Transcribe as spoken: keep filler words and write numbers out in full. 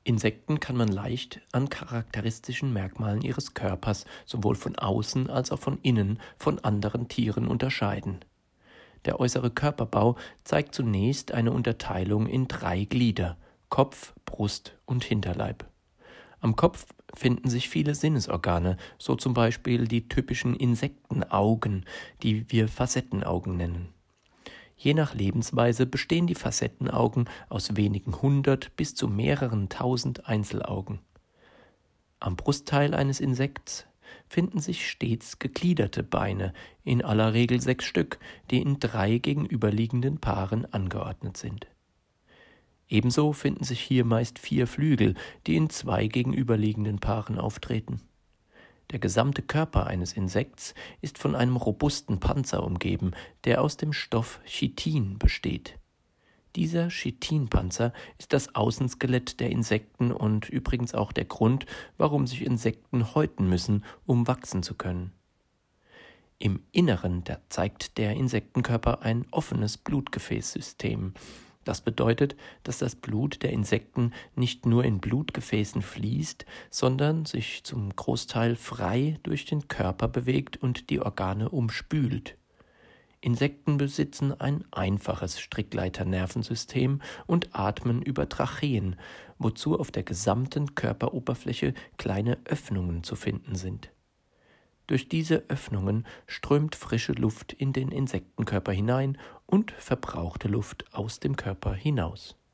Insekten kann man leicht an charakteristischen Merkmalen ihres Körpers sowohl von außen als auch von innen von anderen Tieren unterscheiden. Der äußere Körperbau zeigt zunächst eine Unterteilung in drei Glieder: Kopf, Brust und Hinterleib. Am Kopf finden sich viele Sinnesorgane, so zum Beispiel die typischen Insektenaugen, die wir Facettenaugen nennen. Je nach Lebensweise bestehen die Facettenaugen aus wenigen hundert bis zu mehreren tausend Einzelaugen. Am Brustteil eines Insekts finden sich stets gegliederte Beine, in aller Regel sechs Stück, die in drei gegenüberliegenden Paaren angeordnet sind. Ebenso finden sich hier meist vier Flügel, die in zwei gegenüberliegenden Paaren auftreten. Der gesamte Körper eines Insekts ist von einem robusten Panzer umgeben, der aus dem Stoff Chitin besteht. Dieser Chitinpanzer ist das Außenskelett der Insekten und übrigens auch der Grund, warum sich Insekten häuten müssen, um wachsen zu können. Im Inneren da zeigt der Insektenkörper ein offenes Blutgefäßsystem. Das bedeutet, dass das Blut der Insekten nicht nur in Blutgefäßen fließt, sondern sich zum Großteil frei durch den Körper bewegt und die Organe umspült. Insekten besitzen ein einfaches Strickleiternervensystem und atmen über Tracheen, wozu auf der gesamten Körperoberfläche kleine Öffnungen zu finden sind. Durch diese Öffnungen strömt frische Luft in den Insektenkörper hinein und verbrauchte Luft aus dem Körper hinaus.